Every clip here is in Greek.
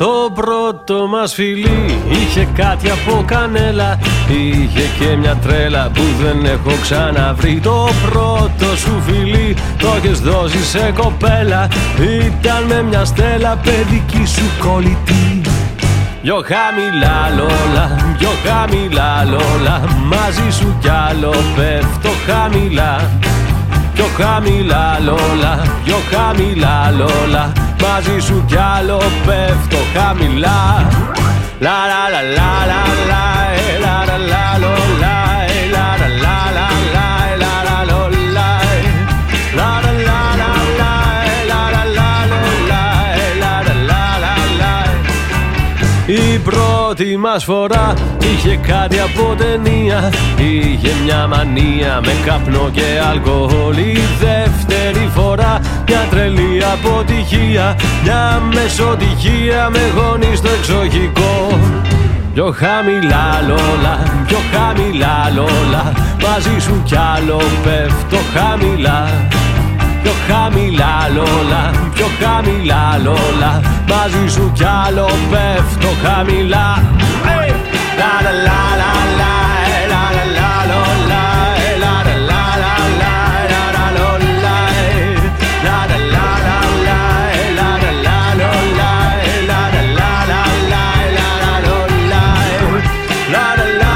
Το πρώτο μας φιλί είχε κάτι από κανέλα, είχε και μια τρέλα που δεν έχω ξαναβρει. Το πρώτο σου φιλί το έχεις δώσει σε κοπέλα, ήταν με μια στέλα παιδική σου κολλητή. Πιο χαμηλά λόλα, πιο χαμηλά λόλα, μαζί σου κι άλλο πέφτω χαμηλά. Πιο χαμηλά λόλα, πιο χαμηλά λόλα, μαζί σου κι άλλο πέφτω χαμηλά. Λα λα λα λα λα λα, λα λα λα λολα, λα λα λα λα λα, λα λα λολα, λα λα λα λα λα, λα λα λα λολα, λα λα λα λα. Η πρώτη μας φορά είχε κάτι από ταινία, είχε μια μανία με καπνό και αλκοόλ. Η δεύτερη φορά μια τρελή αποτυχία, μια μεσοτυχία με γονείς στο εξοχικό. Πιο χαμηλά λόλα, πιο χαμηλά λόλα, μαζί σου κι άλλο πέφτω χαμηλά. Πιο χαμηλά λόλα, πιο χαμηλά λόλα, μαζί σου κι άλλο πέφτω χαμηλά. La la la la la, la la la la, la la la la la, la la la la, la la la la la, la la la la la, la la la la la, la la la la, la la la la la, la la la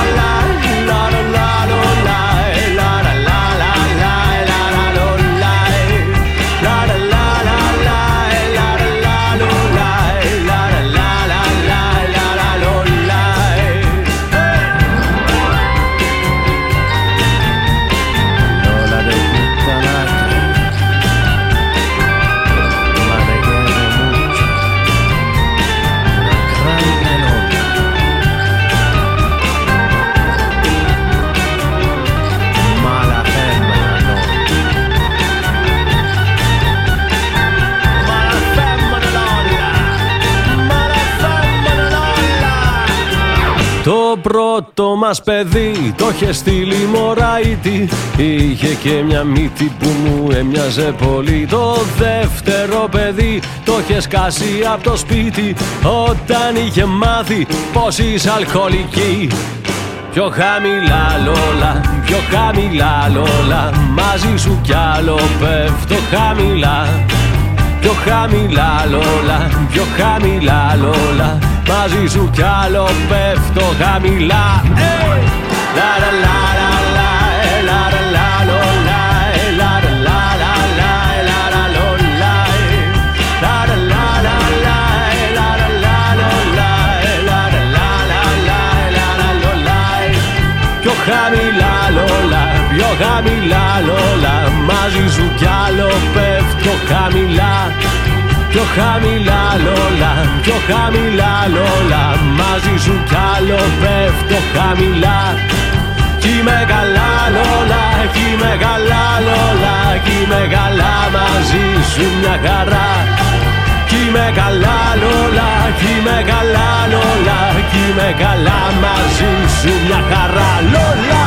Το πρώτο μας παιδί το είχε στείλει μωράιτη, είχε και μια μύτη που μου έμοιαζε πολύ. Το δεύτερο παιδί το είχε σκάσει από το σπίτι, όταν είχε μάθει πως είσαι αλκοολική. Πιο χαμηλά λόλα, πιο χαμηλά λόλα, μαζί σου κι άλλο πέφτω χαμηλά. Πιο χαμηλά λόλα, πιο χαμηλά λόλα, μαζί σου κι άλλο πέφτω χαμηλά. La la la la la, la la la la, la la la la la, la la la, la la la la la, la la la la, la la la la la. Πιο χαμηλά λόλα, πιο χαμηλά λόλα, μαζί σου κι άλλο πέφτω χαμηλά. Πιο χαμηλά λόλα, πιο χαμηλά λόλα, μαζί σου κι άλλο πέφτω χαμηλά. Κι είμαι καλά λόλα, κι είμαι καλά λόλα, κι είμαι καλά μαζί σου μια χαρά. Κι είμαι καλά λόλα, κι είμαι καλά λόλα, κι είμαι καλά μαζί σου μια χαρά λόλα.